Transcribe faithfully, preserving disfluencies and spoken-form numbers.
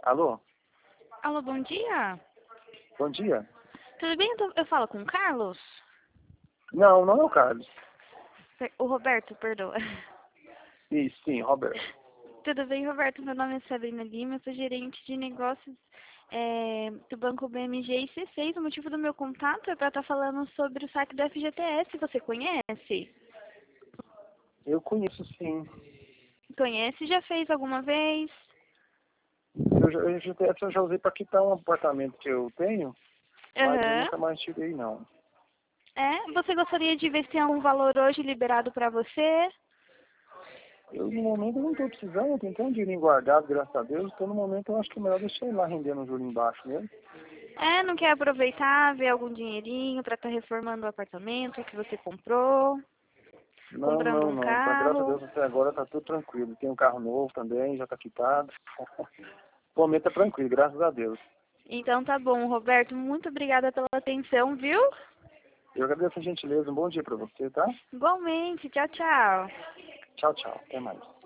Alô? Alô, bom dia. Bom dia. Tudo bem? Eu, tô- eu falo com o Carlos? Não, não é o Carlos. Per- O Roberto, perdoa. Isso, sim, Roberto. Tudo bem, Roberto? Meu nome é Sabrina Lima, eu sou gerente de negócios é, do Banco B M G e C seis. O motivo do meu contato é para estar falando sobre o saque do F G T S. Você conhece? Eu conheço, sim. Conhece? Já fez alguma vez? Eu já, eu já, eu já usei para quitar um apartamento que eu tenho, mas eu Aham. nunca mais tirei, não. É? Você gostaria de ver se tem algum valor hoje liberado para você? Eu, no momento, eu não estou precisando, eu tenho tanto dinheiro guardado, graças a Deus, então, no momento, eu acho que é melhor deixar ele lá rendendo um juro embaixo mesmo. É, não quer aproveitar, ver algum dinheirinho para estar reformando o apartamento que você comprou? Não, Comprando não, um não. Tá, graças a carro? Deus, até agora tá tudo tranquilo. Tem um carro novo também, já tá quitado. O momento tá tranquilo, graças a Deus. Então tá bom, Roberto. Muito obrigada pela atenção, viu? Eu agradeço a gentileza, um bom dia para você, tá? Igualmente. Tchau, tchau. Tchau, tchau. Até mais.